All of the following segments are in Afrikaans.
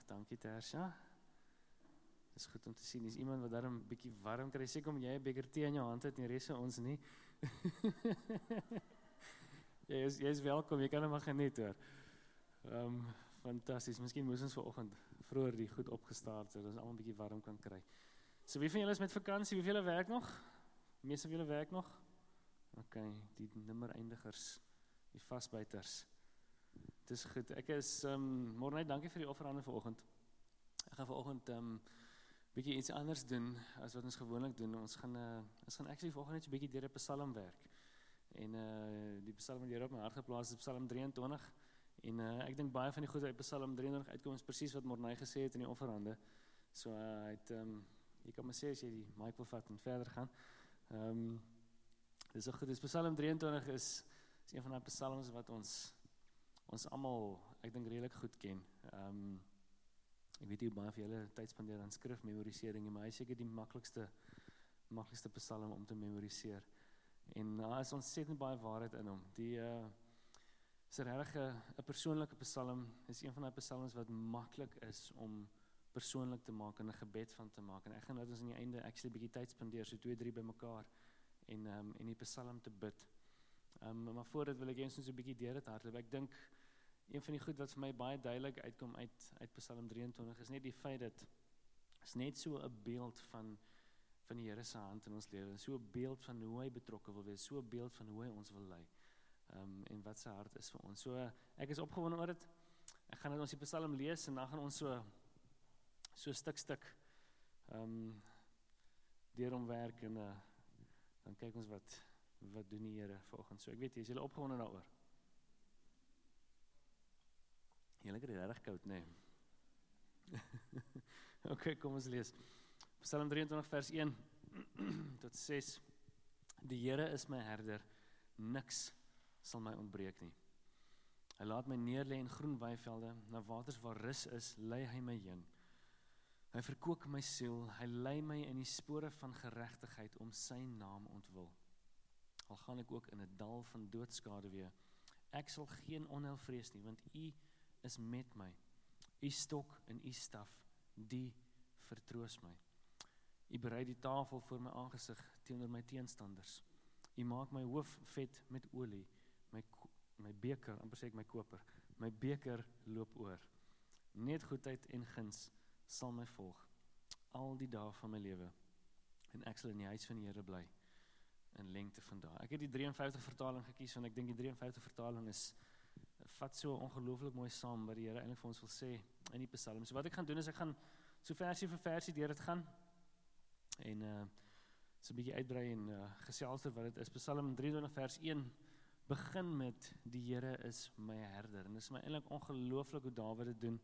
Dankie Tersha. Dis goed om te sien, is iemand wat daar 'n bietjie warm kry, seker om jy 'n beker tee in jou hand het, en die res van ons nie. Jy is welkom, jy kan hom maar geniet hoor. Fantasties, miskien moes ons vanoggend vroeër die goed opgestaar het, sodat ons almal 'n bietjie warm kan kry. So wie van julle is met vakansie, wie van julle werk nog? Meeste van julle werk nog? OK, die nimmer eindigers, die vasbyters. Dis goed, ek is, Morney, dankie vir die offerande vanoggend. Ek gaan vanoggend bietjie iets anders doen as wat ons gewoonlik doen. Ons gaan actually vanoggend net so bietjie deur 'n Psalm werk. En die Psalm wat die Here op my hart geplaas is Psalm 23. En ek dink baie van die goed uit Psalm 23 uitkom is presies wat Morney gesê het in die offerande. So hy het jy kan maar sê as jy die mic wil vat en verder gaan. Dis so goed. Dis Psalm 23 is een van daai psalms wat ons almal, ek dink redelik goed ken. Ek weet nie hoe baie van julle tyd spandeer aan skrifmemorisering, maar hy is seker die maklikste psalm om te memoriseer. En daar is ontsettend baie waarheid in hom. Die is regtig 'n persoonlike psalm, is een van daai psalms wat maklik is om persoonlik te maak en 'n gebed van te maak. En ek gaan nou ons aan die einde actually 'n bietjie tyd spandeer, so 2-3 bymekaar en die psalm te bid. Maar voor dit wil ek eens so 'n bietjie deur dit hardloop. Ek dink een van die goed wat vir my baie duidelik uitkom uit Psalm 23 is net die feit dat is net so 'n beeld van die Here se hand in ons lewe, so 'n beeld van hoe hy betrokke wil wees, so 'n beeld van hoe hy ons wil lei, en wat sy hart is vir ons. So ek is opgewonde oor dit. Ek gaan net ons die Psalm lees en dan gaan ons so stuk deur hom werk en dan kyk ons wat doen die Here vanoggend. So ek weet jy is julle opgewonde daaroor. Julle kry regtig koud, nee. OK, kom ons lees. Psalm 23 vers 1 tot 6. Die Here is my herder, niks sal my ontbreek nie. Hy laat my neerlê in groen weivelde, na waters waar rus is, lei hy my heen. Hy verkoop my siel, hy lei my in die spore van geregtigheid om sy naam ontwil. Al gaan ek ook in 'n dal van doodskaduwee, ek sal geen onheil vrees nie, want U is met my. U stok en U staf, die vertroos my. U berei die tafel voor my aangesig teenoor my teenstanders. U maak my hoof vet met olie, my beker, amper sê ek my koper, my beker loop oor. Net goedheid en guns sal my volg, al die dae van my lewe, en ek sal in die huis van die Here bly, in lengte van dae. Ek het die 53 vertaling gekies, want ek dink die 53 vertaling vat so ongelooflik mooi saam wat die Here eintlik vir ons wil sê in die Psalm. So wat ek gaan doen is, ek gaan so versie vir versie deur dit gaan, en so 'n bietjie uitbrei en gesels oor wat dit is. Psalm 23 vers 1 begin met, die Here is my herder, en dit is my eintlik ongelooflik hoe Dawid dit doen.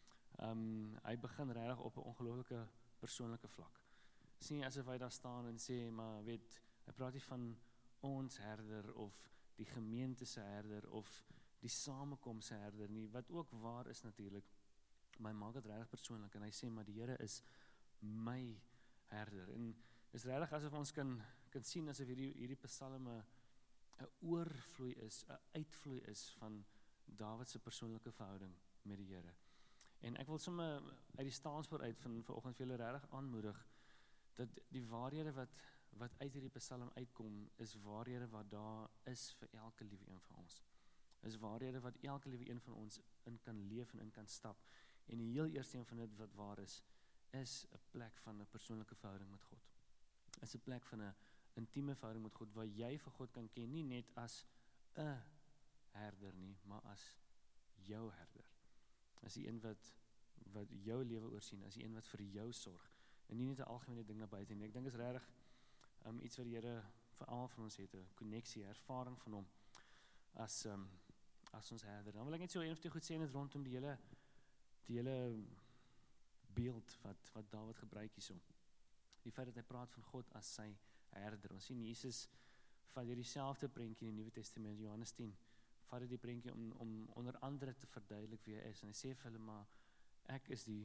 Hy begin regtig op 'n ongelooflike persoonlike vlak. Sien nie asof hy daar staan en sê, maar weet, hy praat nie van ons herder, of die gemeente se herder, of die samekoms se herder nie, wat ook waar is natuurlik, maar hy maak dit regtig persoonlik, en hy sê, maar die Here is my herder, en is regtig asof ons kan sien asof hierdie psalme 'n oorvloei is, 'n uitvloei is van Dawid se persoonlike verhouding met die Here. En ek wil sommer uit die staanspoor uit van vanoggend vir julle regtig aanmoedig dat die waarhede wat uit hierdie psalm uitkom, is waarhede wat daar is vir elke liewe een van ons. Is waarhede wat elke liewe een van ons in kan leef en in kan stap. En die heel eerste een van dit wat waar is 'n plek van 'n persoonlike verhouding met God. Is 'n plek van 'n intieme verhouding met God, waar jy vir God kan ken, nie net as 'n herder nie, maar as jou herder. As die een wat jou lewe oorsien, as die een wat vir jou sorg, en nie net 'n algemene ding na buite nie. Ek dink is regtig iets wat die Here vir almal van ons het, 'n koneksie, ervaring van hom as ons herder. Dan wil ek net so een of twee goed sê net rondom die hele beeld wat Dawid gebruik hierso. Die feit dat hy praat van God as sy herder. Ons sien Jesus vat hierdie selfde prentjie in die Nuwe Testament, Johannes 10, vat hy die prentjie om onder andere te verduidelik wie hy is, en hy sê vir hulle, maar ek is die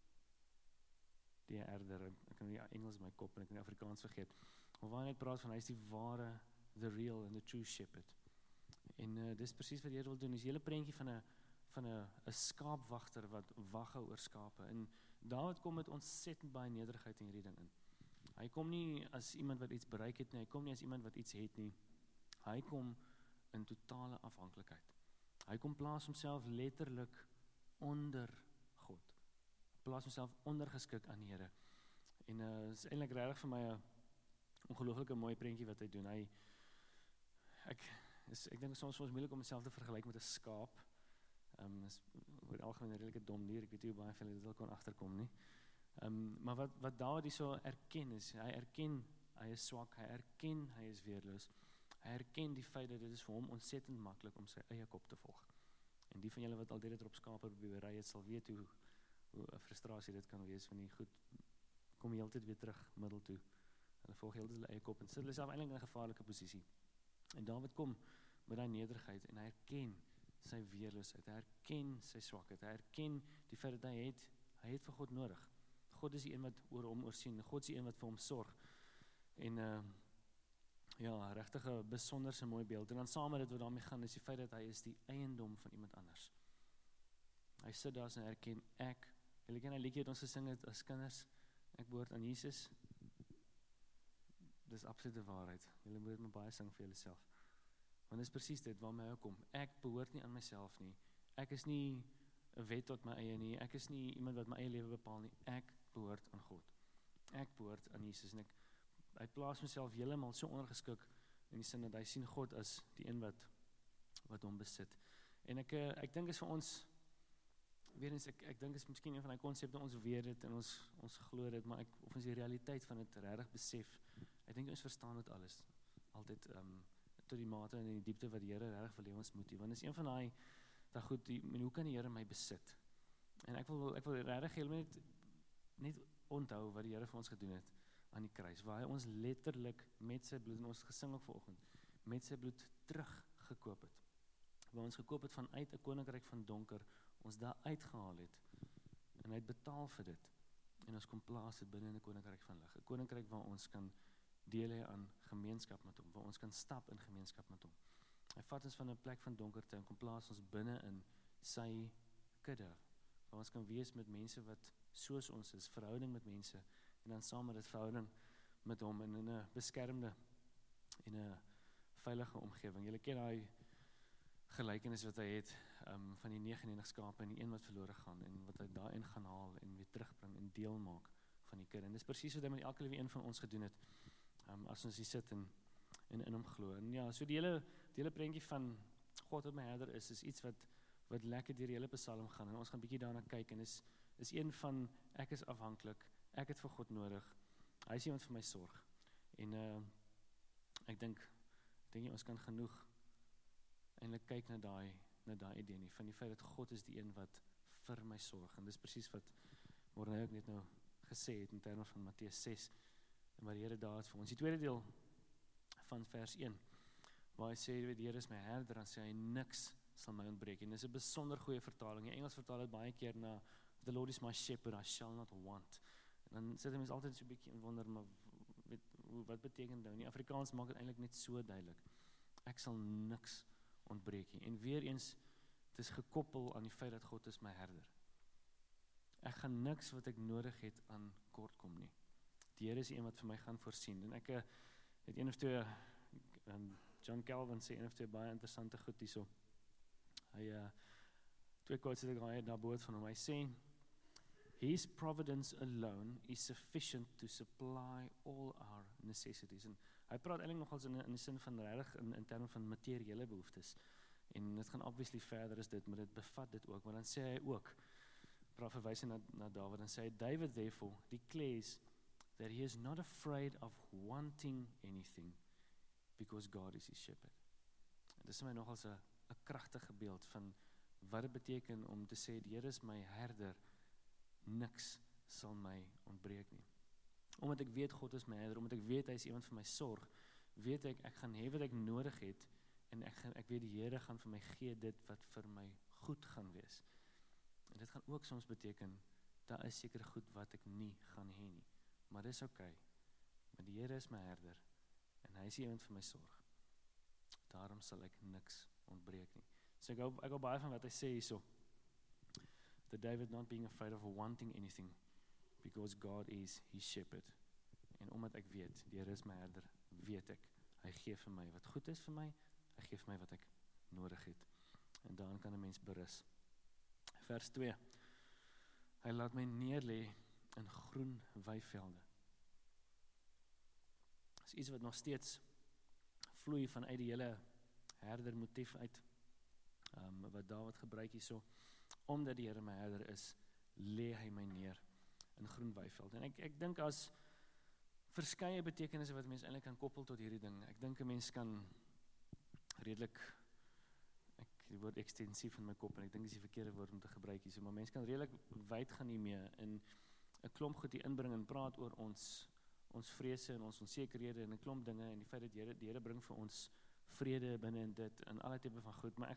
herder. Ek kan nie Engels in my kop en ek kan nie Afrikaans vergeet, maar waar hy praat van, hy is die ware, the real and the true shepherd. En dis presies wat die Here wil doen, is die hele prentjie van 'n skaapwagter wat wag hou oor skape. En Dawid kom met ontsettend baie nederigheid in hierdie ding in. Hy kom nie as iemand wat iets bereik het nie, hy kom nie as iemand wat iets het nie. Hy kom in totale afhanklikheid. Hy kom plaas homself letterlik onder God. Plaas homself ondergeskik aan die Here. En is eintlik regtig vir my 'n ongelooflike mooi prentjie wat hy doen. Ek dink soms vir ons moeilik om myself te vergelyk met 'n skaap. Is oor die algemeen 'n redelike dom dier. Ek weet nie hoe baie van julle dit wel kon agterkom nie. Maar wat Dawid hierso erken is, hy erken hy is swak, hy erken hy is weerloos. Hy erken die feit dat dit is vir hom ontsettend maklik om sy eie kop te volg. En die van julle wat al dit op skape bewery het, sal weet hoe 'n frustrasie dit kan wees van die goed kom die hele tyd weer terug middel toe. Hulle volg heeltyd hulle eie kop en sit hulle self eintlik in 'n gevaarlike posisie. En Dawid kom met daai nederigheid en hy erken sy weerloosheid, hy erken sy swakheid, hy erken die feit dat hy het vir God nodig. God is die een wat oor hom oorsien, God is die een wat vir hom sorg. En ja, regtig 'n besonderse mooi beeld. En dan saam met dit wat daarmee gaan is die feit dat hy is die eiendom van iemand anders. Hy sit daar en erken julle ken 'n liedjie wat ons gesing het as kinders, ek behoort aan Jesus. Dis absolute waarheid. Julle moet dit maar baie sing vir julleself. Want dis presies dit waarmee hy kom. Ek behoort nie aan myself nie. Ek is nie 'n wet tot my eie nie. Ek is nie iemand wat my eie lewe bepaal nie. Ek behoort aan God. Ek behoort aan Jesus en hy plaas homself heeltemal so ondergeskik in die sin dat hy sien God as die een wat hom besit. En ek dink is vir ons weer eens ek dink is miskien een van die konsepte ons weet dit en ons glo dit, maar of ons die realiteit van dit regtig besef. Ek dink ons verstaan dit alles altyd tot die mate en in die diepte wat die Here regtig wil hê ons moet. Want is een van daai goed, hoe kan die Here my besit? En ek wil regtig heeltemal net onthou wat die Here vir ons gedoen het aan die kruis, waar hy ons letterlik met sy bloed, en ons gesing ook vanoggend, met sy bloed teruggekoop het. Waar ons gekoop het vanuit 'n koninkryk van donker, ons daar uitgehaal het, en hy het betaal vir dit, en ons kom plaas dit binne in 'n koninkryk van lig, 'n koninkryk waar ons kan deel hê aan gemeenskap met hom, waar ons kan stap in gemeenskap met hom. Hy vat ons van 'n plek van donkerte en kom plaas ons binne in sy kudde, waar ons kan wees met mense wat soos ons is, verhouding met mense, en dan saam met dit verhouding met hom en in 'n beskermde en 'n veilige omgewing. Julle ken daai gelykenis wat hy het van die 99 skape en die een wat verlore gaan en wat hy daarin gaan haal en weer terugbring en deel maak van die kudde. En dis presies wat hy met elke liewe een van ons gedoen het as ons hier sit en in hom glo. En ja, so die hele prentjie van God wat my herder is iets wat lekker deur die hele Psalm gaan en ons gaan bietjie daarna kyk en is een van ek is afhanklik, ek het vir God nodig. Hy is iemand vir my sorg. En ek dink ons kan genoeg eintlik kyk na daai idee nie, van die feit dat God is die een wat vir my sorg. En dis presies wat Morne ook net nou gesê het in terme van Matteus 6 en wat die Here daar het vir ons. Die tweede deel van vers 1, waar hy sê, die Here is my herder, dan sê hy, niks sal my ontbreek. En dis 'n besonder goeie vertaling. Die Engels vertaal dit baie keer na, the Lord is my shepherd, I shall not want. En dan sit mense altyd so 'n bietjie in wonder, maar wat beteken dit nou? In die Afrikaans maak dit eintlik net so duidelik. Ek sal niks ontbreek nie. En weer eens, het is gekoppel aan die feit dat God is my herder. Ek gaan niks wat ek nodig het aan kort kom nie. Die Here is die een wat vir my gaan voorsien. En ek het een of twee, John Calvin sê een of twee baie interessante goed hierso. Hy, twee quotes het ek daar boord van hom. Hy sê, His providence alone is sufficient to supply all our necessities. En hy praat eintlik nogals in die sin van regtig in terme van materiële behoeftes. En dit gaan obviously verder as dit, maar dit bevat dit ook. Maar dan sê hy ook, verwys hy na David, en sê hy, David therefore declares that he is not afraid of wanting anything because God is his shepherd. En dis vir my nogals 'n kragtige beeld van wat dit beteken om te sê, die Here is my herder, niks sal my ontbreek nie. Omdat ek weet God is my herder, omdat ek weet hy is iemand vir my sorg, weet ek gaan hê wat ek nodig het, en ek weet die Here gaan vir my gee dit wat vir my goed gaan wees. En dit gaan ook soms beteken, daar is seker goed wat ek nie gaan hê nie. Maar dis okay, want die Here is my herder, en hy is iemand vir my sorg. Daarom sal ek niks ontbreek nie. So ek hou baie van wat hy sê hierso, the David not being afraid of wanting anything, because God is his shepherd. En omdat ek weet, die Here is my herder, weet ek, hy gee vir my wat goed is vir my, hy gee vir my wat ek nodig het. En daarin kan 'n mens berus. Vers 2. Hy laat my neerlê in groen weivelde. Dit is iets wat nog steeds vloei vanuit die hele herder motief uit, wat Dawid gebruik hierso. Omdat die Here my herder is, lê hy my neer in groen weivelde. En ek dink as verskeie betekenisse wat mens eintlik kan koppel tot hierdie ding. Ek dink 'n mens kan redelik, die woord ekstensief in my kop, en ek dink dis die verkeerde woord om te gebruik hier, maar mens kan redelik wyd gaan hiermee en 'n klomp goed hier inbring en praat oor ons vrese en ons onsekerhede en 'n klomp dinge en die feit dat die Here bring vir ons vrede binne in dit en allerlei tipe van goed, maar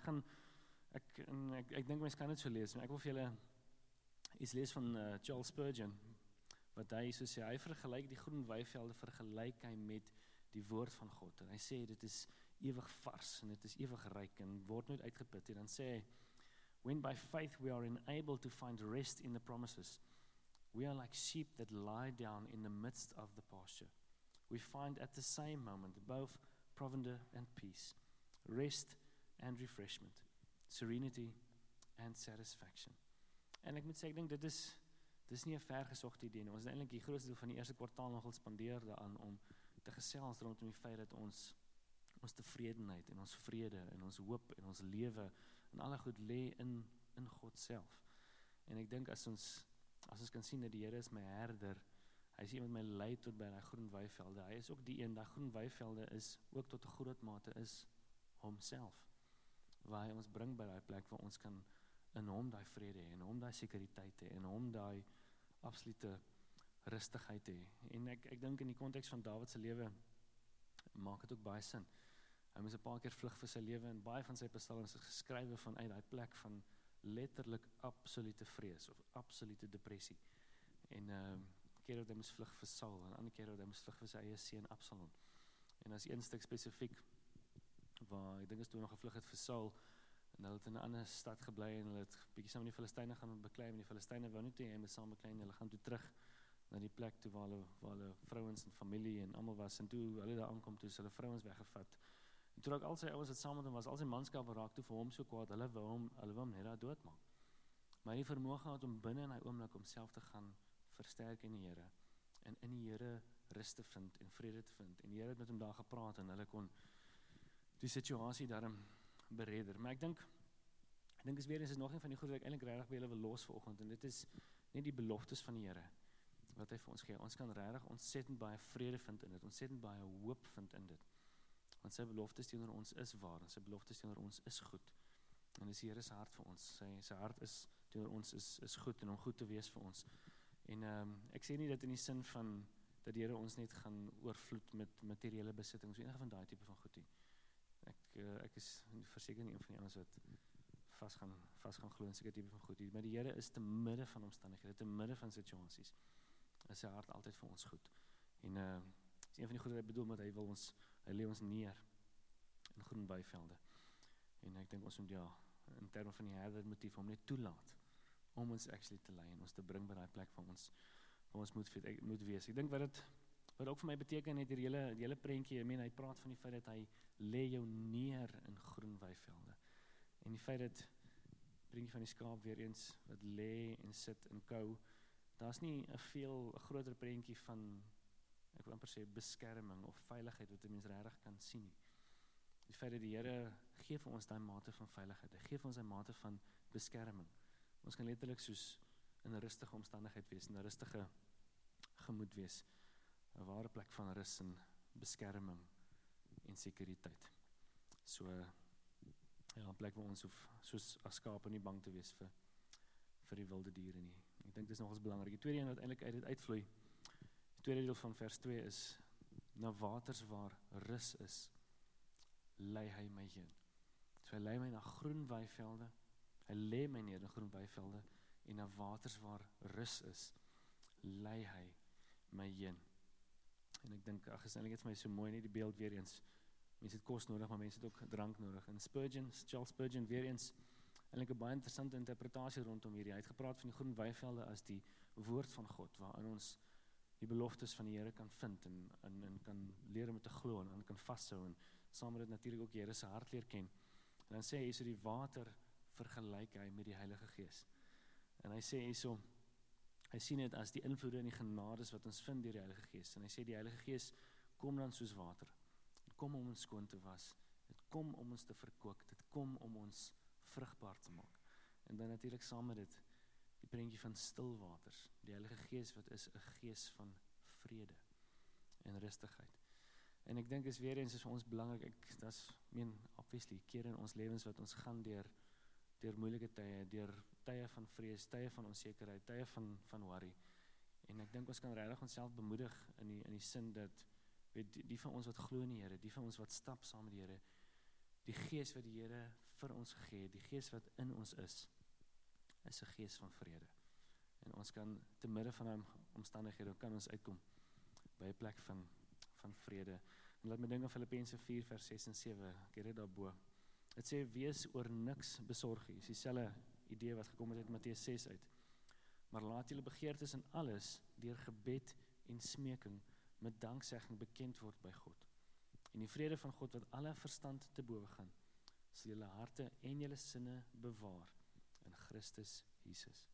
ek dink mens kan dit so lees, maar ek wil vir julle iets lees van Charles Spurgeon, wat hy so sê, hy vergelyk die groen weivelde, vergelyk hy met die woord van God, en hy sê dit is ewig vars, en dit is ewig ryk, en word nooit uitgeput, en dan sê hy, when by faith we are enabled to find rest in the promises, we are like sheep that lie down in the midst of the pasture. We find at the same moment both provender and peace, rest and refreshment, serenity and satisfaction. En ek moet sê, ek dink dit is nie 'n vergesogte idee nie. Ons het eintlik die grootste deel van die eerste kwartaal nogal spandeer daaraan om te gesels rondom die feit dat ons tevredenheid en ons vrede en ons hoop en ons lewe en alle goed lê in God self. En ek dink as ons kan sien dat die Here is my herder, hy is iemand my lei tot by daai groen weivelde. Hy is ook die een, daai groen weivelde is ook tot 'n groot mate is homself. Waar hy ons bring by daai plek waar ons kan in hom daai vrede hê, en hom daai sekuriteit hê, en hom daai absolute rustigheid hê. En ek dink in die konteks van Dawid se lewe maak dit ook baie sin. Hy moes 'n paar keer vlug vir sy lewe, en baie van sy psalms is geskrywe vanuit daai plek van letterlik absolute vrees of absolute depressie. En keer wat hy moes vlug vir Saul, en ander keer wat hy moes vlug vir sy eie seun Absalom. En as een stuk spesifiek waar ek dink is toe nog gevlug het vir Saul, en hulle het in 'n ander stad gebly, en hulle het bietjie saam met die Filistyne gaan beklei, en die Filistyne wou nie toe hy moet saam beklei, en hulle gaan toe terug na die plek toe waar hulle vrouens en familie en almal was, en toe hulle daar aankom, toe is hulle vrouens weggevat. En toe raak al sy ouens wat saam met hom was, al sy manskap raak toe vir hom so kwaad, hulle wou hom net daar doodmaak. Maar hy vermoë gehad om binne in hy oomblik homself te gaan versterk in die Here, en in die Here rus te vind en vrede te vind. En die Here het met hom daar gepraat, en hulle kon die situasie daarin beredder. Maar ek dink is weer eens is nog een van die goed wat ek eintlik regtig by julle wil los vanoggend, en dit is net die beloftes van die Here wat hy vir ons gee. Ons kan regtig ontsettend baie vrede vind in dit, ontsettend baie hoop vind in dit. Want sy beloftes teenoor ons is waar, en sy beloftes teenoor ons is goed. En dis die Here se hart vir ons. Sy hart is teenoor ons is goed, en om goed te wees vir ons. En ek sê nie dit in die sin van dat die Here ons net gaan oorvloed met materiële besittings, so enige van daai tipe van goed nie. Ek is verseker nie een van die ouens wat vas gaan glo in seker tipe van goed nie, maar die Here is te midde van omstandighede, te midde van situasies, is sy hart altyd vir ons goed. En is een van die goed wat hy bedoel, met hy lê ons neer in groen weivelde. En ek dink ons moet in terme van die herder motief, hom net toelaat, om ons actually te lei, en ons te bring by daai plek waar ons moet wees. Ek dink wat ook vir my beteken het, die hele prentjie, hy praat van die feit dat hy lê jou neer in groen weivelde. En die feit dat, prentjie van die skaap weer eens, wat lê en sit en kou, daar's nie 'n groter prentjie van, ek wil amper sê, beskerming of veiligheid wat 'n mens regtig kan sien nie. Die feit dat die Here gee vir ons daai mate van veiligheid, hy gee vir ons daai mate van beskerming. Ons kan letterlik soos in 'n rustige omstandigheid wees, in 'n rustige gemoed wees, 'n ware plek van rus en beskerming en sekuriteit. So, 'n plek waar ons hoef, soos as skape, nie bang te wees vir die wilde diere nie. Ek dink dis nogals belangrik. Die tweede een wat eintlik uit dit uitvloei, die tweede deel van vers 2 is, na waters waar rus is, lei hy my heen. So hy lei my na groen weivelde, hy lê my neer in groen weivelde, en na waters waar rus is, lei hy my heen. En ek dink, is eintlik net vir my so mooi, nie die beeld weer eens, mense het kos nodig, maar mense het ook drank nodig. En Charles Spurgeon weer eens, eintlik 'n baie interessante interpretasie rondom hierdie. Hy het gepraat van die groen weivelde as die woord van God, waarin ons die beloftes van die Here kan vind en kan leer om te glo en kan vashou en saam met dit natuurlik ook die Here se hart leer ken. En dan sê hy so die water vergelyk hy met die Heilige Gees. En hy sê hierso, hy sien dit as die invloede en die genades wat ons vind deur die Heilige Gees. En hy sê die Heilige Gees kom dan soos water. Dit kom om ons skoon te was. Dit kom om ons te verkoop. Dit kom om ons vrugbaar te maak. En dan natuurlik saam met dit die prentjie van stil waters. Die Heilige Gees wat is 'n gees van vrede en rustigheid. En ek dink is weer eens is vir ons belangrik, obviously, kere in ons lewens wat ons gaan deur moeilike tye, deur tye van vrees, tye van onsekerheid, tye van worry. En ek dink ons kan regtig onsself bemoedig in die sin dat die van ons wat glo in die Here, die van ons wat stap saam met die Here, die gees wat die Here vir ons gegee het, die gees wat in ons is 'n gees van vrede. En ons kan te midde van daai omstandighede kan ons uitkom by 'n plek van vrede. En laat my dink aan Filippense 4 vers 6 en 7. Ek het dit daarbo. Dit sê wees oor niks besorg. Dis dieselfde idee wat gekom het uit Matteus 6 uit. Maar laat julle begeertes in alles deur gebed en smeking met danksegging bekend word by God. En die vrede van God wat alle verstand te bowe gaan, sal julle harte en julle sinne bewaar in Christus Jesus.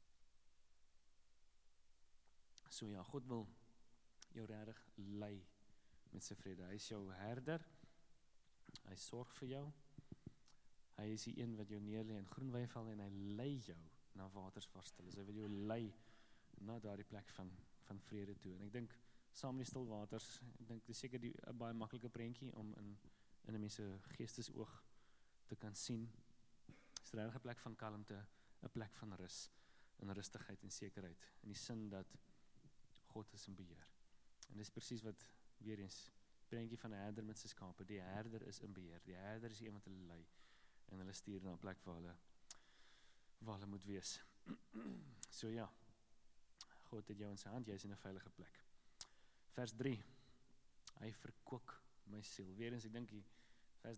So ja, God wil jou regtig lei met sy vrede. Hy is jou herder. Hy sorg vir jou. Hy is die een wat jou neerlê in groen weivelde en hy lei jou na waters waar stil is. Hy wil jou lei na daardie plek van vrede toe. En ek dink saam met die stil waters, ek dink dis seker 'n baie maklike prentjie om in 'n mens se geestesoog te kan sien. Dis regtig 'n plek van kalmte, 'n plek van rus, en rustigheid en sekerheid, in die sin dat God is in beheer. En dis presies wat weer eens prentjie van 'n herder met sy skape. Die herder is in beheer. Die herder is die een wat hulle lei en hulle stuur na 'n plek waar hulle moet wees. So ja, God het jou in sy hand, jy is in 'n veilige plek. Vers 3. Hy verkoop my siel. Weer eens, ek dink die vers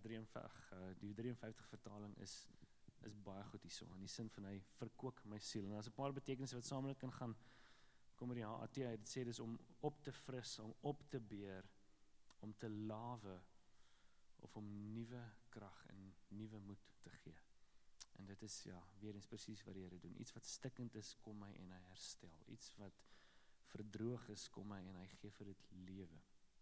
53 vertaling is baie goed hierso, in die sin van hy verkoop my siel. En daar's 'n paar betekenisse wat saam met dit kan gaan. Kom met die HAT, dit sê dis om op te fris, om op te beer, om te lawe, of om nuwe krag en nuwe moed te gee. En dit is weer eens presies wat die Here doen. Iets wat stikkend is, kom hy en hy herstel. Iets wat verdroog is, kom hy en hy gee vir dit lewe.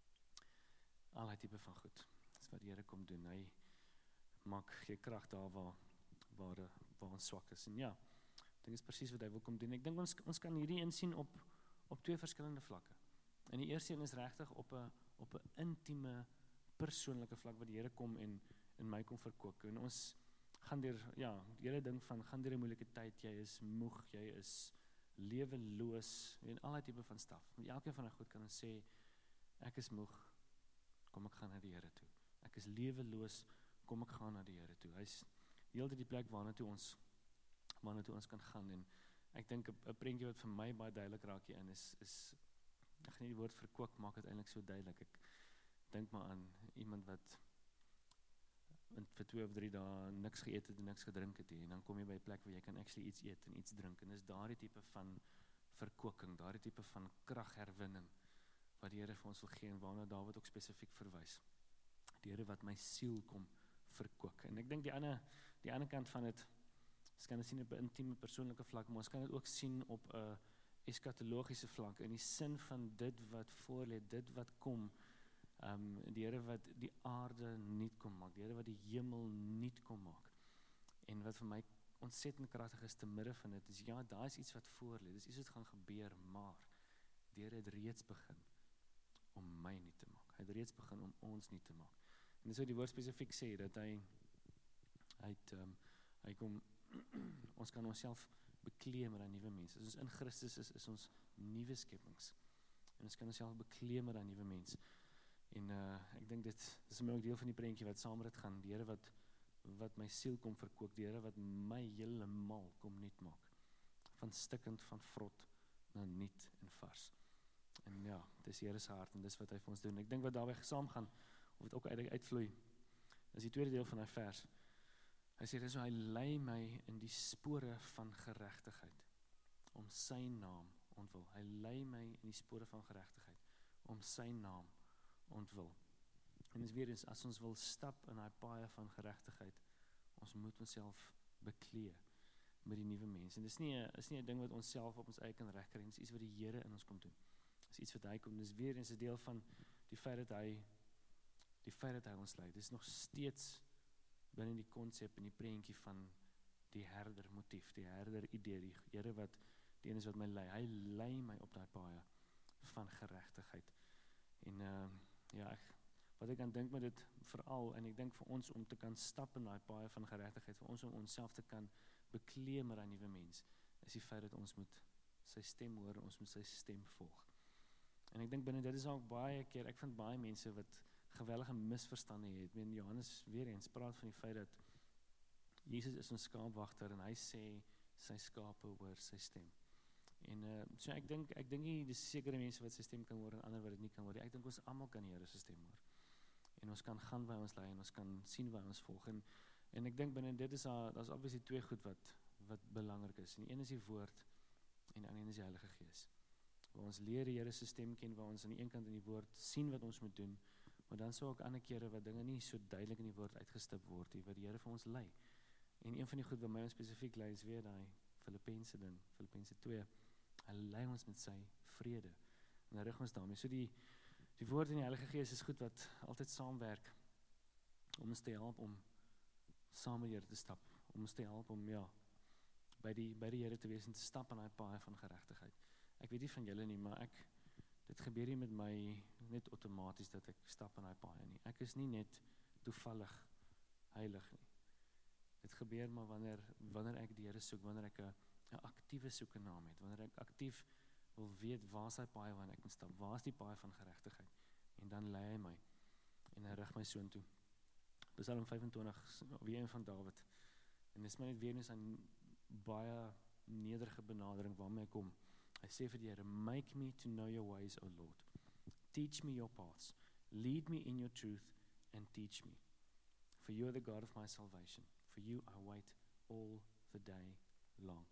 Al die tipe van goed. Dis wat die Here kom doen. Hy gee krag daar waar ons swak is. En ja, ek dink is presies wat hy wil kom doen. Ek dink ons kan hierdie insien op twee verskillende vlakke. En die eerste een is regtig op 'n intieme, persoonlike vlak wat die Here kom en in my kom verkoop. En ons gaan deur, die hele ding van gaan deur 'n moeilike tyd, jy is moeg, jy is leweloos, en al die tipe van staf. Met elkeen van die goed kan ons sê, ek is moeg, kom ek gaan na die Here toe. Ek is leweloos, kom ek gaan na die Here toe. Hy's heeltyd die plek waarna toe ons kan gaan. En ek dink 'n prentjie wat vir my baie duidelik raak hierin is ek gaan nie die woord verkoop maak dit eintlik so duidelik. Ek dink maar aan iemand wat vir 2 of 3 dae niks geëet het en niks gedrink het, en dan kom jy by 'n plek waar jy kan actually iets eet en iets drink, en dis daardie tipe van verkoeking, daardie tipe van kragherwinning wat die Here vir ons wil gee, en waarna Dawid ook spesifiek verwys. Die Here wat my siel kom verkoop. En ek dink die ander kant van dit, ons kan dit sien op 'n intieme persoonlike vlak, maar ons kan dit ook sien op 'n eskatologiese vlak, in die sin van dit wat voorlê, dit wat kom, die Here wat die aarde nuut kom maak, die Here wat die hemel nuut kom maak. En wat vir my ontsettend kragtig is te midde van dit, is daar is iets wat voorlê, dis iets wat gaan gebeur, maar die Here het reeds begin om my nuut te maak. Hy het reeds begin om ons nuut te maak. En dis wat die woord spesifiek sê, dat hy kom, ons kan onsself bekleed met 'n nuwe mens. As ons in Christus is ons nuwe skepings. En ons kan onsself bekleed met 'n nuwe mens. En ek dink dit is my ook deel van die prentjie wat saam met dit gaan. Die Here wat my siel kom verkoop, die Here wat my heeltemal kom nuut maak. Van stikkend, van vrot, na nuut en vars. En dis die Here se hart en dis wat hy vir ons doen. Ek dink wat daarbey saam gaan, of wat ook uitvloei, is die tweede deel van hy vers. Hy sê, dis hoe hy lei my in die spore van geregtigheid, om sy naam ontwil. Hy lei my in die spore van geregtigheid, om sy naam ontwil. En dis weer eens, as ons wil stap in daai paaie van geregtigheid, ons moet onsself beklee met die nuwe mens. En dis nie 'n ding wat ons self op ons eie kan regkry, dis iets wat die Here in ons kom doen. Dis iets wat hy kom, dis weer eens 'n deel van die feit dat hy ons lei. Dis nog steeds binne die konsep en die prentjie van die herder motief, die herder idee, die Here wat die een is wat my lei. Hy lei my op daai paaie van geregtigheid. En wat ek kan dink met dit veral, en ek dink vir ons om te kan stap in daai paaie van geregtigheid, vir ons om onsself te kan beklee met daai nuwe mens, is die feit dat ons moet sy stem hoor, ons moet sy stem volg. En ek dink binne dit is ook baie keer, ek vind baie mense wat geweldige misverstande het. Johannes weer eens praat van die feit dat Jesus is ons skaapwagter en hy sê sy skape hoor sy stem. En so ek dink nie dis sekere mense wat sy stem kan hoor en ander wat dit nie kan hoor. Ek dink ons almal kan die Here se stem hoor. En ons kan gaan waar ons lei en ons kan sien waar ons volg. En ek dink binne dit is daar's obviously twee goed wat belangrik is. En die een is die woord en die ander is die Heilige Gees. Waar ons leer die Here se stem ken, waar ons aan die een kant in die woord sien wat ons moet doen, maar dan sou ook ander kere wat dinge nie so duidelik in die woord uitgestip word nie, wat die Here vir ons lei. En een van die goed wat my spesifiek lei is weer daai Filippense 2. Hy lei ons met sy vrede. En hy rig ons daarmee. So die woord en die Heilige Gees is goed wat altyd saamwerk om ons te help om saam met die Here te stap, om ons te help om by die Here te wees en te stap in daai paaie van geregtigheid. Ek weet nie van julle nie, maar dit gebeur nie met my net outomaties dat ek stap in daai paaie nie. Ek is nie net toevallig heilig nie. Dit gebeur maar wanneer ek die Here soek, wanneer ek 'n aktiewe soeke na hom het, wanneer ek aktief wil weet waar is hy paaie waarin ek moet stap, waar is die paaie van geregtigheid, en dan lei hy my en hy rig my soontoe. Psalm 25, weer een van Dawid, en dis my net weer eens 'n baie nederige benadering waarmee ek kom. Hy sê vir die Here, make me to know your ways, O Lord. Teach me your paths. Lead me in your truth and teach me. For you are the God of my salvation. For you I wait all the day long.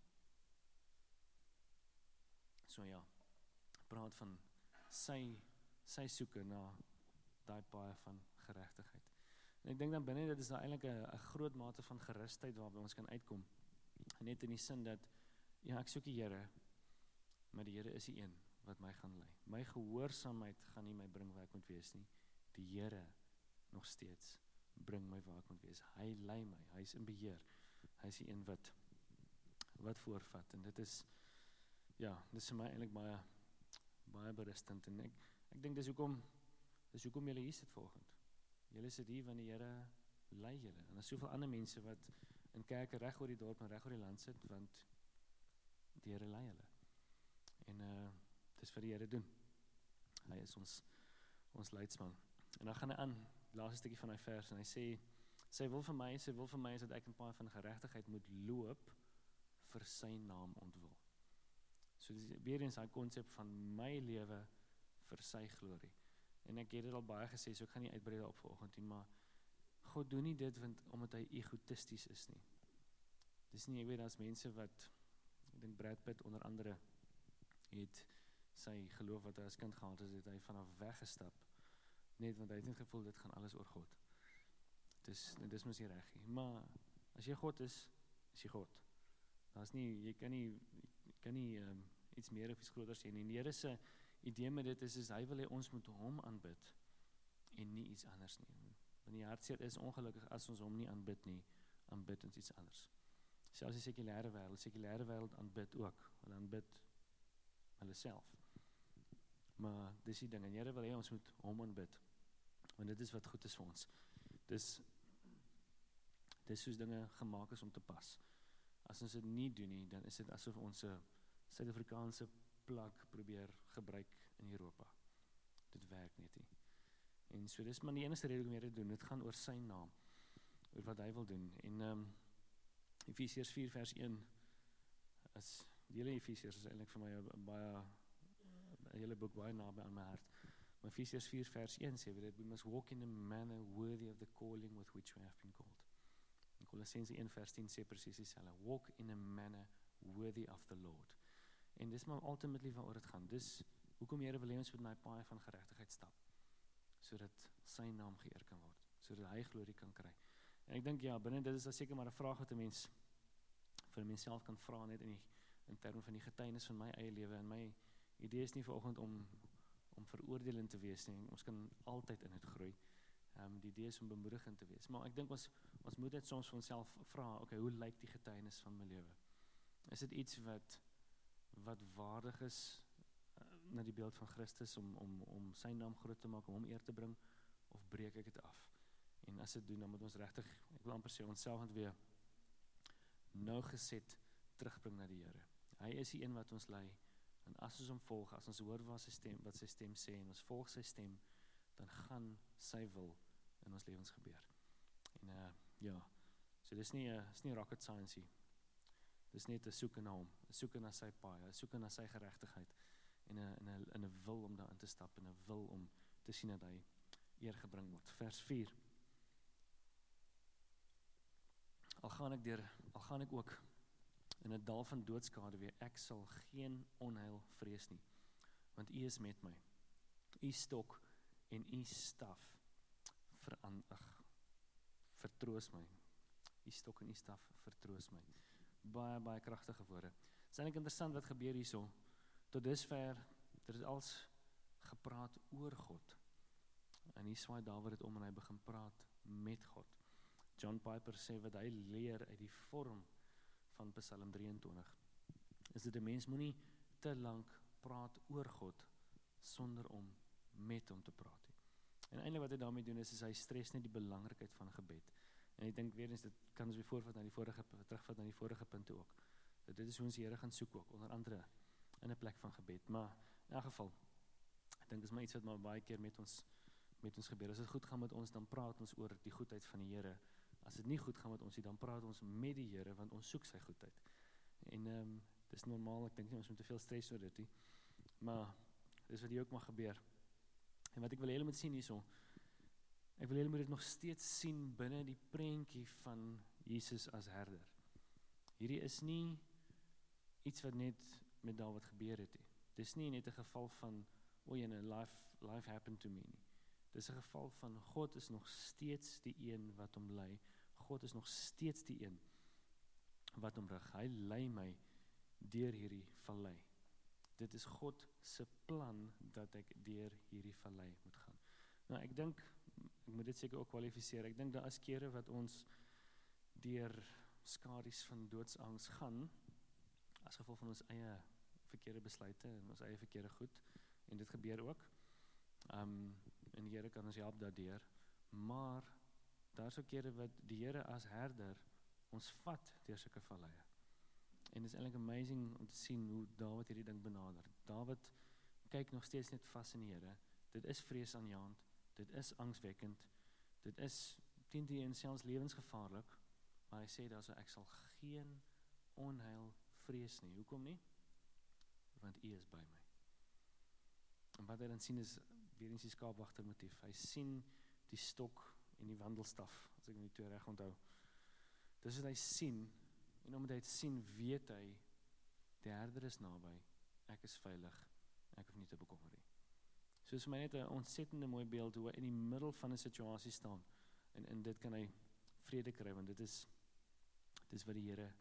So praat van sy soeke na daai paaie van geregtigheid. En ek dink dan binne dit is daar eintlik 'n groot mate van gerusheid waarby ons kan uitkom. Net in die sin dat, ek soek die Here, maar die Here is die een wat my gaan lei. My gehoorsaamheid gaan nie my bring waar ek moet wees nie. Die Here nog steeds bring my waar ek moet wees. Hy lei my, hy is in beheer. Hy is die een wat voorvat. En dit is vir my eintlik baie berustend. En ek dink dis hoekom julle hier sit vanoggend. Julle sit hier want die Here lei julle. En daar's soveel ander mense wat in kerke reg oor die dorp en reg oor die land sit, want die Here lei hulle. En dis wat die Here doen. Hy is ons leidsman. En dan gaan hy aan, laaste stukkie van hy vers, en hy sê, sy wil vir my is dat ek 'n paaie van geregtigheid moet loop vir sy naam ontwil. So dis weer eens daai konsep van my lewe vir sy glorie. En ek het dit al baie gesê, so ek gaan nie uitbrei daarop vanoggend nie, maar God doen nie dit omdat hy egotisties is nie. Dis nie, weet, daar's mense wat, ek dink Brad Pitt onder andere, het sy geloof wat hy as kind gehad het hy vanaf weggestap, net want hy het net gevoel, dit gaan alles oor God. Dis mos nie reg nie. Maar, as jy God is jy God. Daar's nie, jy kan nie iets meer of iets groter sê nie. Die Here se idee met dit is hy wil hê ons moet hom aanbid, en nie iets anders nie. Want die hartseer is ongelukkig as ons hom nie aanbid nie, aanbid ons iets anders. Selfs die sekulêre wêreld aanbid ook. Hulle aanbid hulle self. Maar dis die ding, en Here wil hê ons moet hom aanbid, want dit is wat goed is vir ons. Dis soos dinge gemaak is om te pas. As ons dit nie doen nie, dan is dit asof ons 'n Suid-Afrikaanse plak probeer gebruik in Europa. Dit werk net nie. En so dis maar die enigste rede om dit te doen. Dit gaan oor sy naam, oor wat hy wil doen. En Efesiërs 4 vers 1 is, die hele Efesiërs is eintlik vir my 'n hele boek baie naby aan my hart. Maar Efesiërs 4 vers 1 sê, we must walk in a manner worthy of the calling with which we have been called. En Kolossense 1 vers 10 sê presies dieselfde. Walk in a manner worthy of the Lord. En dis maar ultimately waaroor dit gaan. Dis hoekom die Here wil hê ons moet in daai paai van geregtigheid stap, sodat sy naam geëer kan word, sodat hy glorie kan kry. En ek dink ja, binne dit is daar seker maar 'n vraag wat 'n mens vir myself kan vra net in terme van die getuienis van my eie lewe. En my idee is nie vanoggend om veroordelend te wees nie. Ons kan altyd in dit groei. Die idee is om bemoedigend te wees. Maar ek dink ons moet dit soms vir onsself vra, okay, hoe lyk die getuienis van my lewe? Is dit iets wat waardig is na die beeld van Christus om sy naam groot te maak, om hom eer te bring, of breek ek dit af? En as dit doen, dan moet ons regtig, ek wil amper sê, onsself net weer nougeset terugbring na die Here. Hy is die een wat ons lei, en as ons hom volg, as ons hoor wat sy stem sê, en ons volg sy stem, dan gaan sy wil in ons lewens gebeur. En ja, so dis nie rocket science hier. Dis net 'n soeke na hom, 'n soeke na sy paai, 'n soeke na sy geregtigheid, en 'n wil om daarin te stap, en 'n wil om te sien dat hy eer gebring word. Vers 4. Al gaan ek ook in 'n dal van doodskade weer, ek sal geen onheil vrees nie, want U is met my. U stok en U staf vertroos my. U stok en U staf vertroos my. Baie, baie kragtige woorde. Het is eintlik interessant wat gebeur hierso. Tot dusver, er is als gepraat oor God. En hier swaai Dawid dit om en hy begin praat met God. John Piper sê wat hy leer uit die vorm van Psalm 23, is dat 'n mens moenie te lank praat oor God, sonder om met hom te praat. En eintlik wat hy daarmee doen is hy stres net die belangrikheid van gebed. En ek dink weer eens, dit kan ons weer terugvat na die vorige punte ook. Dat dit is hoe ons die Here gaan soek ook, onder andere in 'n plek van gebed. Maar in elk geval, ek dink dis maar iets wat maar baie keer met ons gebeur. As dit goed gaan met ons, dan praat ons oor die goedheid van die Here. As dit nie goed gaan met ons nie, dan praat ons met die Here, want ons soek sy goedheid. En dis normaal, ek dink nie ons moet te veel stres oor dit nie. Maar dis wat hier ook maar gebeur. En wat ek wil hê julle moet sien hierso, ek wil hê julle moet dit nog steeds sien binne die prentjie van Jesus as herder. Hierdie is nie iets wat net met Dawid gebeur het nie. Dis nie net 'n geval van, life happened to me nie. Dis 'n geval van God is nog steeds die een wat hom lei. God is nog steeds die een wat hom rig. Hy lei my deur hierdie vallei. Dit is God se plan dat ek deur hierdie vallei moet gaan. Nou ek dink, ek moet dit seker ook kwalifiseer, ek dink daar is kere wat ons deur skadu's van doodsangs gaan, as gevolg van ons eie verkeerde besluite en ons eie verkeerde goed, en dit gebeur ook. En die Here kan ons help daardeur, maar daar is ook kere wat die Here as herder ons vat deur sulke valleie. En dit is eintlik amazing om te sien hoe Dawid hierdie ding benader. Dawid kyk nog steeds net vas in die Here. Dit is vreesaanjaend, dit is angswekkend, dit is teen selfs lewensgevaarlik, maar hy sê daar so, ek sal geen onheil vrees nie. Hoekom nie? Want U is by my. En wat hy dan sien is weer eens die skaapwagter motief. Hy sien die stok en die wandelstaf, as ek my twee reg onthou. Dis wat hy sien, en omdat hy het sien, weet hy, die herder is naby, ek is veilig, ek hoef nie te bekommer nie. So is vir my net 'n ontsettende mooi beeld, hoe hy in die middel van 'n situasie staan, en dit kan hy vrede kry, want dit is wat die Here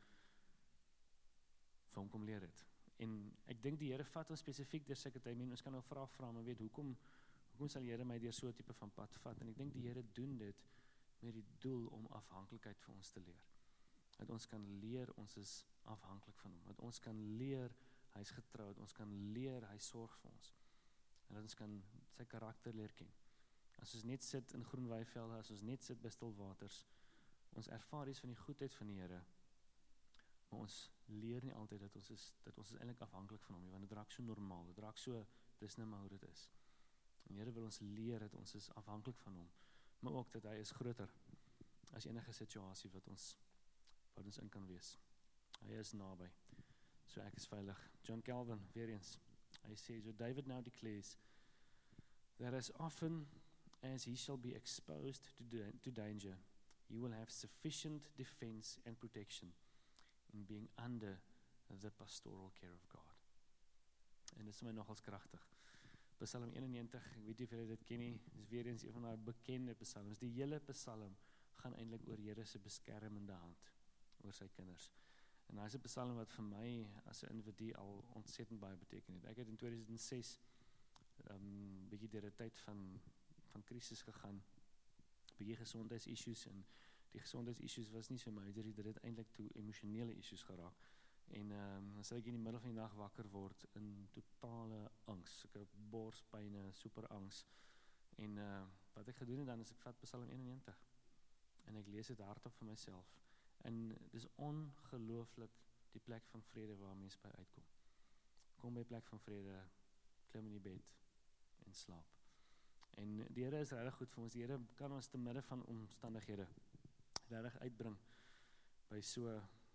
vir hom kom leer het. En ek dink die Here vat ons spesifiek deur sulke tye. Ons kan nou vra, maar weet, hoekom sal die Here my deur so 'n tipe van pad vat? En ek dink die Here doen dit met die doel om afhanklikheid vir ons te leer. Dat ons kan leer, ons is afhanklik van hom. Dat ons kan leer, hy is getrou. Dat ons kan leer, hy sorg vir ons. En dat ons kan sy karakter leer ken. As ons net sit in groen weivelde, as ons net sit by stil waters, ons ervaar iets van die goedheid van die Here, maar ons leer nie altyd dat ons is eintlik afhanklik van hom nie, want dit raak so normaal, dit raak so, dis nou maar hoe dit is. En die Here wil ons leer dat ons is afhanklik van hom, maar ook dat hy is groter as enige situasie wat ons in kan wees. Hy is naby, so ek is veilig. John Calvin, weer eens, hy sê, so David now declares that as often as he shall be exposed to danger, you will have sufficient defense and protection in being under the pastoral care of God. En dit is vir my nogals kragtig. Psalm 91, ek weet nie of julle dit ken nie, is weer eens een van die bekende psalms. Die hele psalm gaan eintlik oor Here se beskermende hand oor sy kinders. En hy is 'n psalm wat vir my as 'n individu al ontsettend baie beteken het. Ek het in 2006 bietjie deur 'n tyd van krisis gegaan, bietjie gesondheidsissues, en die gesondheidsissues was nie so major, dit het eintlik toe emosionele issues geraak. En dan sal ek in die middel van die nag wakker word in totale angs, ek het borspyne, super angs. En wat ek gedoen het dan is ek vat Psalm 91 en ek lees dit hardop vir myself. En dis ongelooflik die plek van vrede waar mens by uitkom. Kom by 'n plek van vrede, klim in die bed en slaap. En die Here is regtig goed vir ons. Die Here kan ons te midde van omstandighede regtig uitbring by so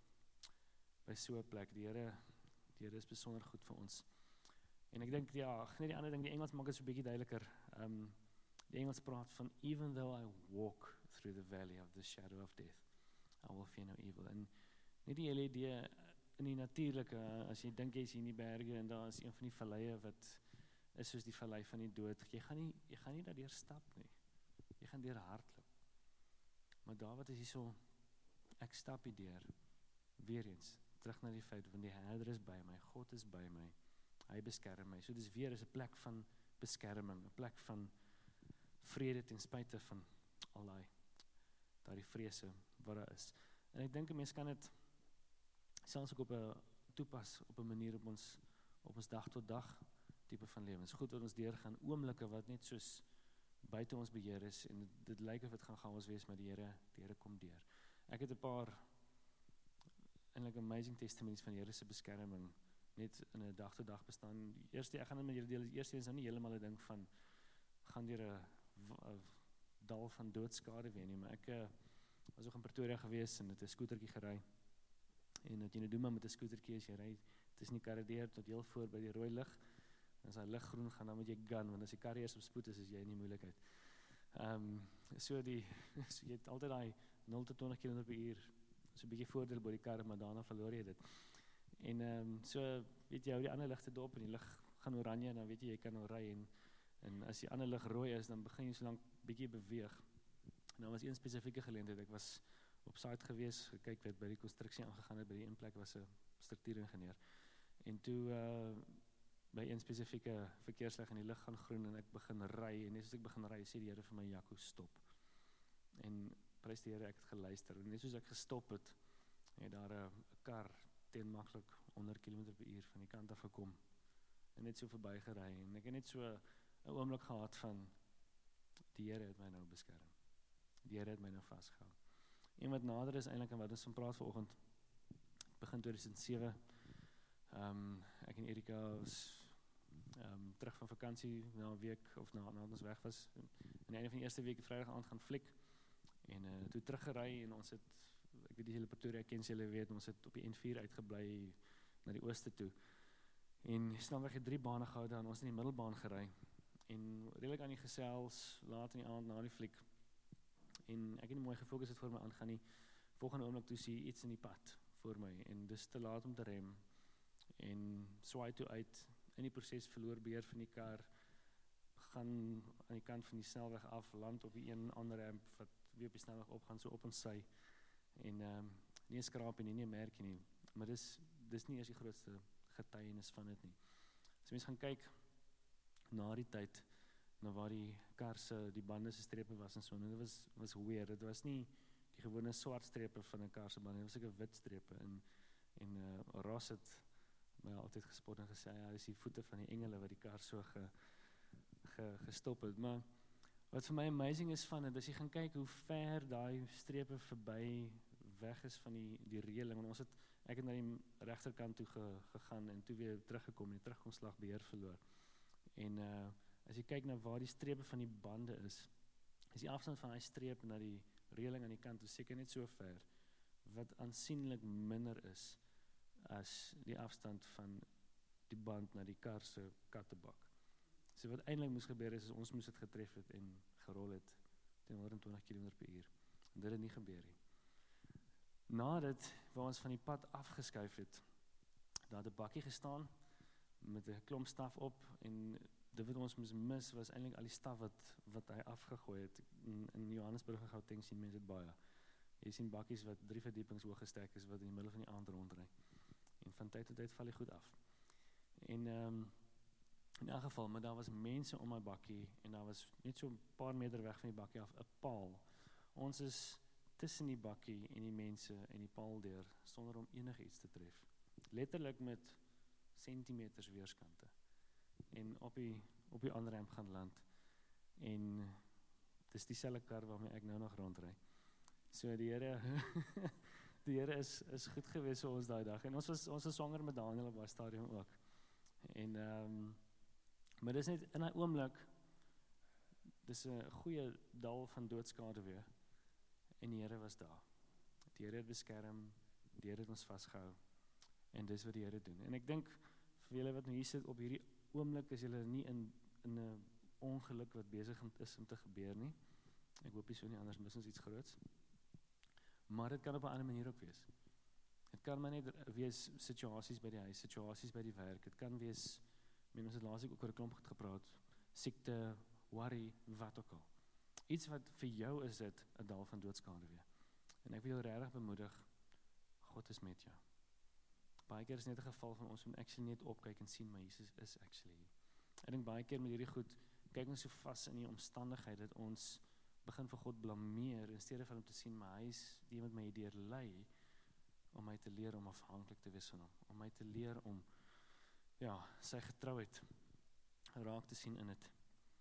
'n plek. Die Here is besonder goed vir ons. En ek dink, ja, net die ander ding, die Engels maak dit so 'n bietjie duideliker. Die Engels praat van even though I walk through the valley of the shadow of death, I will fear no evil. En net die hele idee in die natuurlike, as jy dink jy is hier in die berge en daar is een van die valleie wat is soos die vallei van die dood, jy gaan nie daardeur stap nie. Jy gaan deur hardloop. Maar Dawid is hier so, ek stap hier deur, weer eens, terug na die feit, want die Herder is by my, God is by my, hy beskerm my. So dis weer is 'n plek van beskerming, 'n plek van vrede ten spyte van al daai vrese wat daar is. En ek dink 'n mens kan dit selfs ook toepas op 'n manier op ons dag tot dag tipe van lewens. Goed wat ons deurgaan, oomblikke wat net soos buite ons beheer is, en dit lyk of dit gaan chaos wees, maar die Here kom deur. Ek het 'n paar eintlik amazing testimonies van die Here se beskerming, net in 'n dag tot dag bestaan. Ek gaan met julle deel, die eerste is nou nie heeltemal 'n ding van, gaan deur 'n dal van doodskade weer nie, maar ek was ook in Pretoria gewees, en het 'n skootertjie gery, en wat jy nou doen maar met 'n skootertjie, as jy ry tussen die karre deur, tot heel voor by die rooi lig, en as hy lig groen gaan, dan moet jy gun, want as die karre eers op spoed is jy in die moeilikheid. So jy het altyd daai 0 tot 20 km/h, so 'n bietjie voordeel by die karre, maar daarna verloor jy dit. En so weet jy, hou die ander ligte dop, en die lig gaan oranje, en dan weet jy kan nou ry, en as die ander lig rooi is, dan begin jy so lank bietjie beweeg. En dan was een spesifieke geleentheid, ek was op site gewees, gekyk wat by die konstruksie aangegaan het, by die een plek was 'n struktuuringenieur. En toe by een spesifieke verkeerslig en die lig gaan groen, en ek begin ry, en net soos ek begin ry, sê die Here vir my, Jaco, stop. En prys die Here, ek het geluister, en net soos ek gestop het daar 'n kar teen maklik 100 km/h van die kant af gekom, en net so verby gery, en ek het net so 'n oomblik gehad van, die Here het my nou beskerm. Die Here het my nou vasgehou. En wat nader is eintlik en wat ons van praat vanoggend, begin 2007, ek en Erika was terug van vakansie, na 'n week, of na ons weg was, in die einde van die eerste week, Vrydag aand gaan fliek, en toe teruggery, en ons het, ek weet nie julle Pretoria ken, julle weet, ons het op die N4 uitgebly, na die ooste toe, en snelweg het 3 bane gehou, en ons in die middelbaan gery, en redelik aan die gesels, laat in die aand, na die fliek, en ek het nie mooi gefokus het voor my aangaan nie, volgende oomblik toe sien iets in die pad voor my, en dis te laat om te rem, en swaai toe uit, in die proses verloor beheer van die kar, gaan aan die kant van die snelweg af, land op die een ander ramp, wat weer op die snelweg opgaan, so op ons sy, en nie 'n skraap en nie 'n merkie nie, maar dis nie eers die grootste getuienis van dit nie. As mens gaan kyk, na die tyd, na waar die kar se, die bande se strepe was en so, en dit was weird, dit was nie die gewone swart strepe van 'n kar se bande, dit was seker wit strepe, en Ross het my altyd gespot en gesê, ja, dis die voete van die engele wat die kar so gestop het, maar wat vir my amazing is van dit, as jy gaan kyk hoe ver daai strepe verby weg is van die reëling, en ek het na die regterkant toe gegaan, en toe weer teruggekom, en die terugkomslag beheer verloor, en as jy kyk na waar die strepe van die bande is die afstand van die streep na die reëling aan die kant, is seker net so ver, wat aansienlik minder is, as die afstand van die band na die kar se kattebak. So wat eintlik moes gebeur is ons moes dit getref het en gerol het teen 120 km/h. en dit het nie gebeur nie. Nadat waar ons van die pad afgeskuif het, daar het 'n bakkie gestaan, met 'n klomp staf op, en dit wat ons moes mis, was eintlik al die staf wat hy afgegooi het. In Johannesburg en Gauteng sien mense dit baie. Jy sien bakkies wat 3 verdiepings hoog gestek is, wat in die middel van die aand rondry. En van tyd tot tyd val die goed af. En in elk geval, maar daar was mense om my bakkie, en daar was net so 'n paar meter weg van die bakkie af 'n paal. Ons is tussen die bakkie en die mense en die paal deur, sonder om enigiets te tref. Letterlik met sentimeters weerskante. En op die aanremp gaan land. En dis dieselfde kar waarmee ek nou nog rondry. So die Here die Here is goed gewees vir ons daai dag. En ons was swanger met Daniel op daai stadium ook. En maar dis net in 'n oomblik, dis 'n goeie dal van doodskade weer. En die Here was daar. Die Here het beskerm, die Here het ons vasgehou. En dis wat die Here doen. En ek dink vir julle wat nou hier sit op hierdie oomblik, is julle nie in 'n ongeluk wat besig is om te gebeur nie. Ek hoop nie so nie, anders mis ons iets groots. Maar dit kan op 'n ander manier ook wees. Dit kan maar net wees situasies by die huis, situasies by die werk. Dit kan wees, ons het laasweek ook oor 'n klomp goed gepraat, siekte, worry, wat ook al. Iets wat vir jou is dit 'n dal van doodskade weer. En ek wil jou regtig bemoedig, God is met jou. Baie keer is net 'n geval van ons moet actually net opkyk en sien, maar Jesus is actually hier. Ek dink baie keer met hierdie goed, kyk ons so vas in die omstandigheid, dat ons begin vir God blameer, in steede van om te sien, maar hy is die wat my hierdeur lei, om my te leer om afhanklik te wees van hom, om my te leer om, sy getrouheid raak te sien in dit.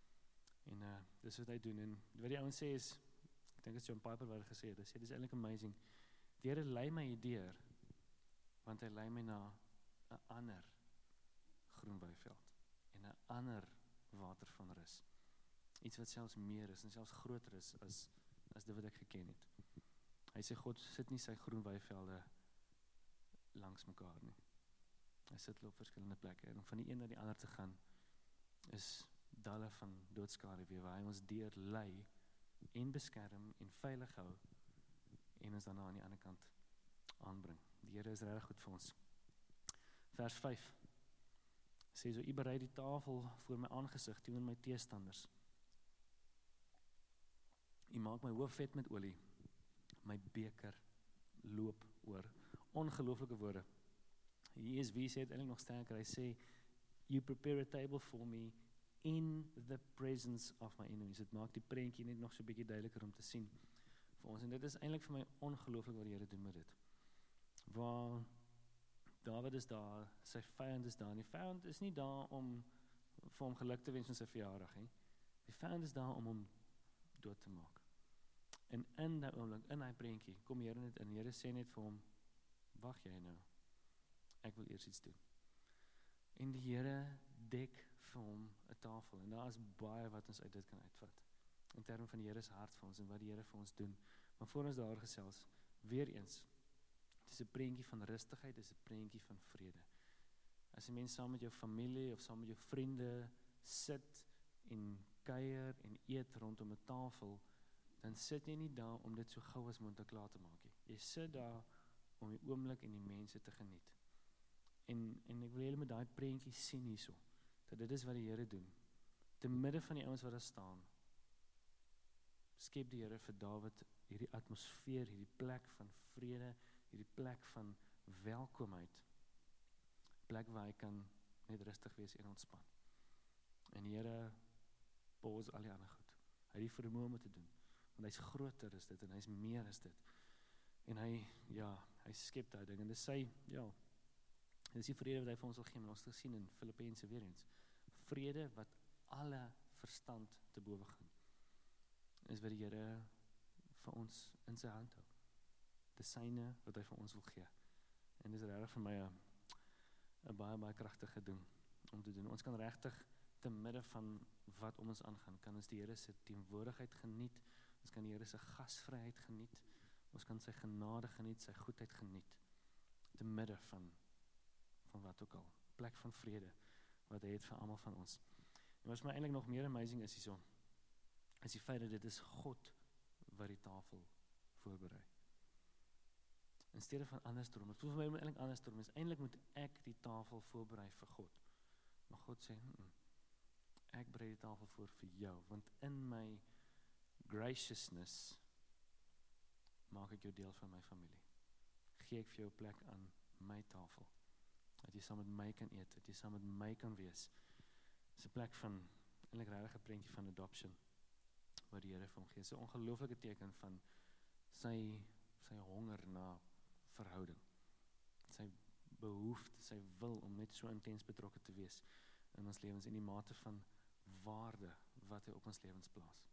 En dis wat hy doen, en wat die ouens sê is, ek dink dit is John Piper wat gesê het, hy sê, dis eintlik amazing, die Here lei my hierdeur, want hy lei my na 'n ander groen weiveld, en 'n ander water van rus. Iets wat selfs meer is, en selfs groter is, as dit wat ek geken het. Hy sê, God sit nie sy groen weivelde langs mekaar nie. Hy sit hulle op verskillende plekke, en om van die een na die ander te gaan, is dalle van doodskade weer, waar hy ons deur lei, en beskerm, en veilig hou, en ons daarna aan die ander kant aanbring. Die Here is regtig goed vir ons. Vers 5 sê so, U berei die tafel voor my aangesig teenoor my teestanders. U maak my hoof vet met olie, my beker loop oor. Ongelooflike woorde. Die ESV sê het eintlik nog sterker, hy sê, You prepare a table for me in the presence of my enemies. Dit maak die prentjie net nog so 'n bietjie duideliker om te sien vir ons, en dit is eintlik vir my ongelooflik wat die Here doen met dit. Waar Dawid is daar, sy vyand is daar, en die vyand is nie daar om vir hom geluk te wens met sy verjaardag nie. Die vyand is daar om hom dood te maak. En in daai oomblik, in daai prentjie, kom Here net in. Here sê net vir hom, wag jy nou, ek wil eers iets doen. En die Here dek vir hom 'n tafel, en daar is baie wat ons uit dit kan uitvat, in terme van die Here se hart vir ons, en wat die Here vir ons doen. Maar voor ons daar gesels, weer eens, dit is 'n prentjie van rustigheid, dit is 'n prentjie van vrede. As 'n mens saam met jou familie, of saam met jou vriende, sit, en kuier, en eet rondom 'n tafel, dan sit jy nie daar om dit so gou as moontlik klaar te maak nie. Jy sit daar om die oomblik en die mense te geniet. En ek wil julle met daai prentjie sien hierso, dat dit is wat die Here doen. Te midde van die ouens wat daar staan, skep die Here vir Dawid hierdie atmosfeer, hierdie plek van vrede, hierdie plek van welkomheid, plek waar hy kan net rustig wees en ontspan. En die Here pause al die ander goed. Hy het die vermoë om te doen, want hy's groter as dit, en hy's meer as dit. En hy skep daai ding, en dis sy, dis die vrede wat hy vir ons wil gee, en ons het gesien in Filippense weer eens. Vrede wat alle verstand te bowe gaan, is wat die Here vir ons in sy hand hou. Dis syne wat hy vir ons wil gee. En dis regtig vir my 'n baie kragtige ding om te doen. Ons kan regtig te midde van wat om ons aangaan, kan ons die Here se teenwoordigheid geniet, ons kan die Here se gasvryheid geniet, ons kan sy genade geniet, sy goedheid geniet, te midde van wat ook al, plek van vrede, wat hy het vir almal van ons. En wat vir my eintlik nog meer amazing is hierso, is die feit dat dit is God wat die tafel voorberei. In steede van andersdrom, het voel vir my moet eintlik andersdrom, is eintlik moet ek die tafel voorberei vir God. Maar God sê, ek berei die tafel voor vir jou, want in my graciousness maak ek jou deel van my familie. Gee ek vir jou 'n plek aan my tafel, dat jy saam met my kan eet, dat jy saam met my kan wees. Dit is 'n plek van, eintlik regtig 'n prentjie van adoption, wat die Here vir hom gee. Dit is 'n ongelooflike teken van sy honger na verhouding, sy behoefte, sy wil om net so intens betrokke te wees in ons lewens, en die mate van waarde wat hy op ons lewens plaas.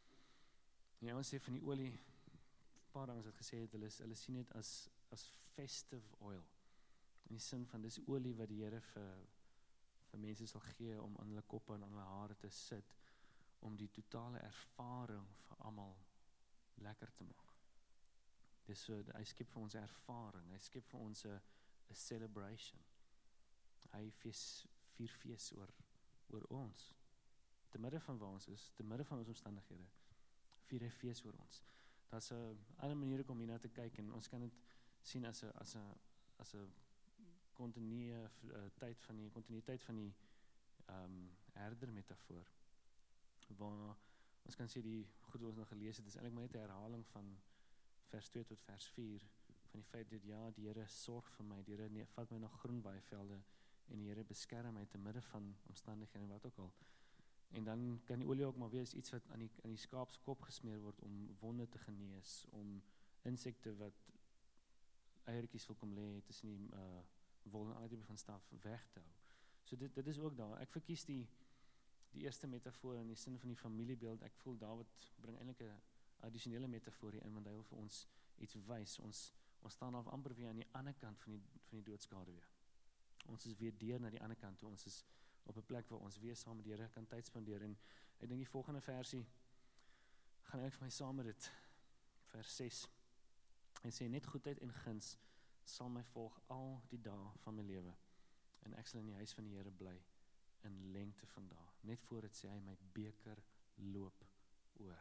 En ons sê van die olie, 'n paar ouens het gesê, hulle sien dit as festive oil, in die sin van, dis olie wat die Here vir mense sal gee, om aan hulle koppe en aan hulle hare te sit, om die totale ervaring vir almal lekker te maak. Dis so, hy skep vir ons 'n ervaring, hy skep vir ons 'n celebration. Hy vier fees oor ons, te midde van waar ons is, te midde van ons omstandighede, vier hy fees oor ons. Daar's 'n ander manier om hierna te kyk, en ons kan dit sien as 'n kontinuïteit van die herder metafoor, waar ons kan sê die goed wat ons nou gelees het, is eintlik maar net 'n herhaling van vers 2 tot vers 4, van die feit dat ja, die Here sorg vir my, die Here vat my na groen weivelde, en die Here beskerm my te midde van omstandighede en wat ook al. En dan kan die olie ook maar wees iets wat aan die skaap se kop gesmeer word, om wonde te genees, om insekte wat eiertjies wil kom lê tussen die wol en ander van staf weg te hou. So dit is ook daar. Ek verkies die eerste metafoor in die sin van die familiebeeld. Ek voel Dawid bring eintlik 'n addisionele metafoor hier in, want hy wil vir ons iets wys. Ons staan al amper weer aan die ander kant van die doodskaduwee. Ons is weer deur na die ander kant toe. Ons is op 'n plek waar ons weer saam met die Here kan tyd spandeer. En ek dink die volgende versie gaan eintlik vir my saam met dit. Vers 6. Hy sê, net goedheid en guns sal my volg al die dae van my lewe, en ek sal in die huis van die Here bly in lengte van dae. Net voor dit sê hy, my beker loop oor,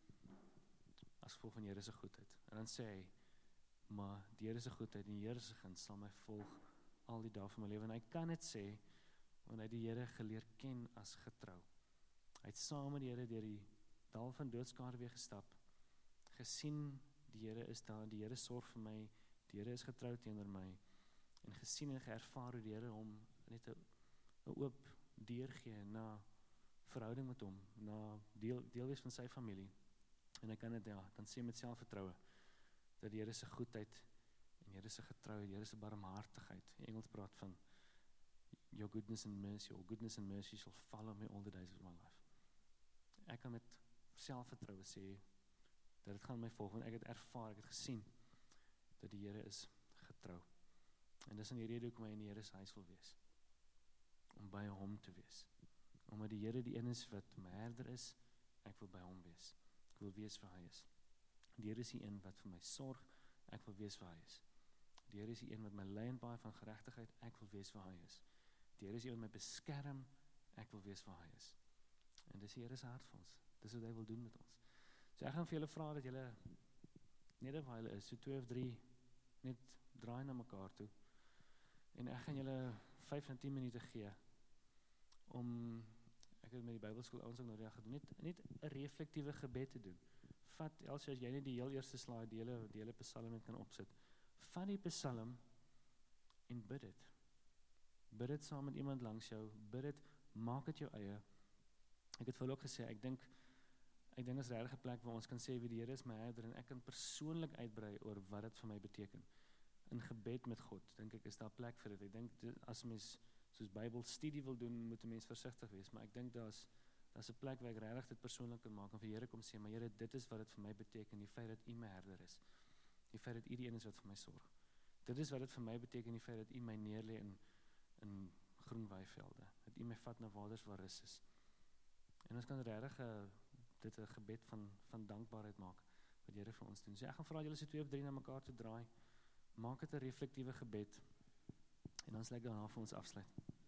as gevolg van die Here se goedheid. En dan sê hy, maar die Here se goedheid en die Here se guns sal my volg al die dae van my lewe. En hy kan dit sê, want hy het die Here geleer ken as getrou. Hy het saam met die Here deur die dal van doodskaduwee gestap, gesien die Here is daar, die Here sorg vir my, die Here is getrou teenoor my, en gesien en geervaar hoe die Here hom net 'n oop deur gee na verhouding met hom, na deel wees van sy familie. En hy kan dit, dan sê met selfvertroue, dat die Here se goedheid, en die Here se getrouheid, die Here se barmhartigheid, die Engels praat van, your goodness and mercy shall follow me all the days of my life. Ek kan met selfvertroue sê, dat dit gaan my volg, want ek het ervaar, ek het gesien, dat die Here is getrou. En dis in die rede hoekom hy in die Here se huis wil wees, om by hom te wees. Omdat die Here die een is wat my herder is, ek wil by hom wees. Ek wil wees waar hy is. Die Here is die een wat vir my sorg, ek wil wees waar hy is. Die Here is die een wat my lei in paai van geregtigheid, ek wil wees waar hy is. Die Here is die een wat my beskerm, ek wil wees waar hy is. En dis die Here se hart vir ons. Dis wat hy wil doen met ons. So ek gaan vir julle vra dat julle net waar julle is, so 2 of 3 net draai na mekaar toe. En ek gaan julle 5 en 10 minute gee om, ek het met die Bybelskool ouens ook nou reg gedoen, net 'n reflektiewe gebed te doen. Vat, Elsie, as jy net die heel eerste slide, die hele psalm kan opsit. Vat die psalm en bid dit. Bid dit saam met iemand langs jou, bid dit, maak dit jou eie. Ek het vir ook gesê, ek dink is regtig 'n plek waar ons kan sê wie die Here is my herder, en ek kan persoonlik uitbrei oor wat dit vir my beteken. In gebed met God, dink ek, is daar plek vir dit. Ek dink, as mens soos Bybelstudie wil doen, moet 'n mens versigtig wees, maar ek dink daar's 'n plek waar ek regtig dit persoonlik kan maak, en vir die Here kom sê, maar Here, dit is wat dit vir my beteken, die feit dat U my herder is, die feit dat U die een is wat vir my sorg. Dit is wat dit vir my beteken, die feit dat U my neerlê in groen weivelde, dat U my vat na waters waar rus is. En ons kan regtig dit 'n gebed van dankbaarheid maak, wat die Here vir ons doen. So ek gaan vra julle so 2 of 3 na mekaar te draai, maak dit 'n reflektiewe gebed, en dan sal ek daarna vir ons afsluit.